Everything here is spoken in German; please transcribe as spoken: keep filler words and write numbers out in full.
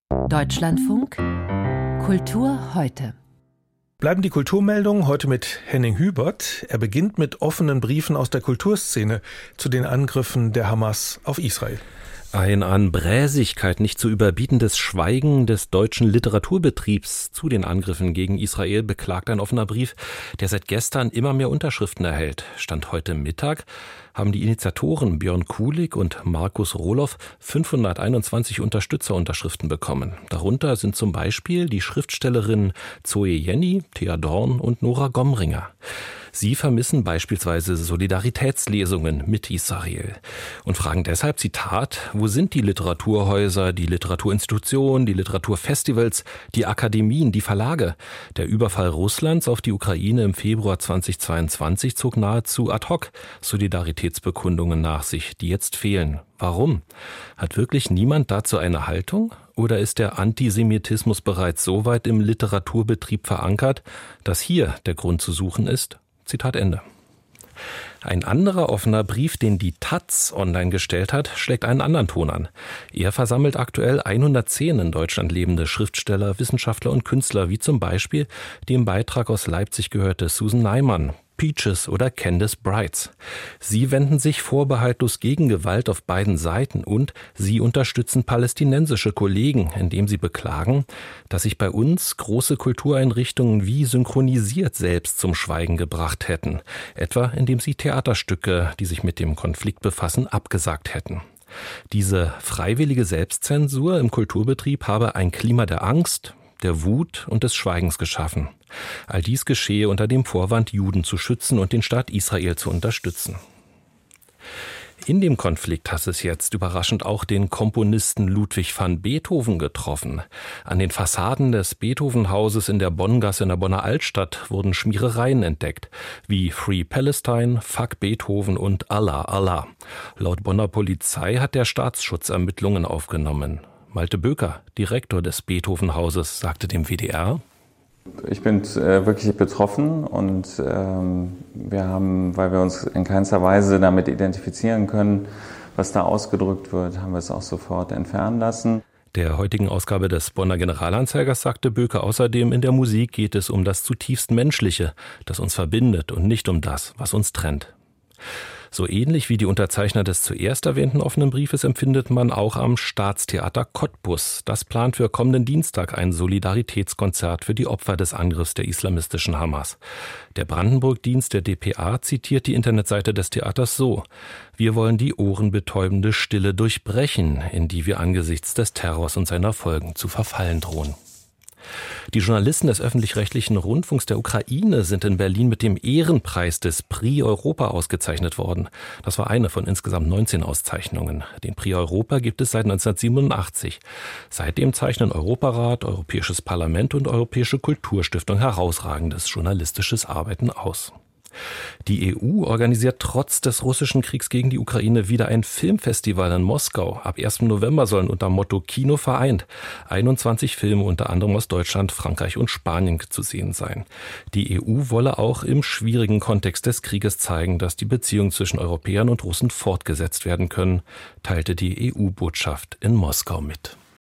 Deutschlandfunk Kultur heute. Bleiben die Kulturmeldungen heute mit Henning Hübert. Er beginnt mit offenen Briefen aus der Kulturszene zu den Angriffen der Hamas auf Israel. Ein an Bräsigkeit nicht zu überbietendes Schweigen des deutschen Literaturbetriebs zu den Angriffen gegen Israel beklagt ein offener Brief, der seit gestern immer mehr Unterschriften erhält. Stand heute Mittag haben die Initiatoren Björn Kulig und Markus Rohloff fünfhunderteinundzwanzig Unterstützerunterschriften bekommen. Darunter sind zum Beispiel die Schriftstellerinnen Zoe Jenny, Thea Dorn und Nora Gomringer. Sie vermissen beispielsweise Solidaritätslesungen mit Israel und fragen deshalb, Zitat, wo sind die Literaturhäuser, die Literaturinstitutionen, die Literaturfestivals, die Akademien, die Verlage? Der Überfall Russlands auf die Ukraine im Februar zweitausendzweiundzwanzig zog nahezu ad hoc Solidaritätsbekundungen nach sich, die jetzt fehlen. Warum? Hat wirklich niemand dazu eine Haltung? Oder ist der Antisemitismus bereits so weit im Literaturbetrieb verankert, dass hier der Grund zu suchen ist? Zitat Ende. Ein anderer offener Brief, den die Taz online gestellt hat, schlägt einen anderen Ton an. Er versammelt aktuell hundertzehn in Deutschland lebende Schriftsteller, Wissenschaftler und Künstler, wie zum Beispiel die im Beitrag aus Leipzig gehörte Susan Neiman, Peaches oder Candice Brights. Sie wenden sich vorbehaltlos gegen Gewalt auf beiden Seiten und sie unterstützen palästinensische Kollegen, indem sie beklagen, dass sich bei uns große Kultureinrichtungen wie synchronisiert selbst zum Schweigen gebracht hätten, etwa indem sie Theaterstücke, die sich mit dem Konflikt befassen, abgesagt hätten. Diese freiwillige Selbstzensur im Kulturbetrieb habe ein Klima der Angst, der Wut und des Schweigens geschaffen. All dies geschehe unter dem Vorwand, Juden zu schützen und den Staat Israel zu unterstützen. In dem Konflikt hat es jetzt überraschend auch den Komponisten Ludwig van Beethoven getroffen. An den Fassaden des Beethoven-Hauses in der Bonngasse in der Bonner Altstadt wurden Schmierereien entdeckt, wie Free Palestine, Fuck Beethoven und Allah, Allah. Laut Bonner Polizei hat der Staatsschutz Ermittlungen aufgenommen. Malte Böker, Direktor des Beethoven-Hauses, sagte dem W D R: Ich bin äh, wirklich betroffen und ähm, wir haben, weil wir uns in keinster Weise damit identifizieren können, was da ausgedrückt wird, haben wir es auch sofort entfernen lassen. Der heutigen Ausgabe des Bonner Generalanzeigers sagte Böker außerdem, in der Musik geht es um das zutiefst Menschliche, das uns verbindet und nicht um das, was uns trennt. So ähnlich wie die Unterzeichner des zuerst erwähnten offenen Briefes empfindet man auch am Staatstheater Cottbus. Das plant für kommenden Dienstag ein Solidaritätskonzert für die Opfer des Angriffs der islamistischen Hamas. Der Brandenburg-Dienst der D P A zitiert die Internetseite des Theaters so: Wir wollen die ohrenbetäubende Stille durchbrechen, in die wir angesichts des Terrors und seiner Folgen zu verfallen drohen. Die Journalisten des öffentlich-rechtlichen Rundfunks der Ukraine sind in Berlin mit dem Ehrenpreis des Prix Europa ausgezeichnet worden. Das war eine von insgesamt neunzehn Auszeichnungen. Den Prix Europa gibt es seit neunzehnhundertsiebenundachtzig. Seitdem zeichnen Europarat, Europäisches Parlament und Europäische Kulturstiftung herausragendes journalistisches Arbeiten aus. Die E U organisiert trotz des russischen Kriegs gegen die Ukraine wieder ein Filmfestival in Moskau. Ab ersten November sollen unter dem Motto Kino vereint einundzwanzig Filme unter anderem aus Deutschland, Frankreich und Spanien zu sehen sein. Die E U wolle auch im schwierigen Kontext des Krieges zeigen, dass die Beziehungen zwischen Europäern und Russen fortgesetzt werden können, teilte die E U-Botschaft in Moskau mit.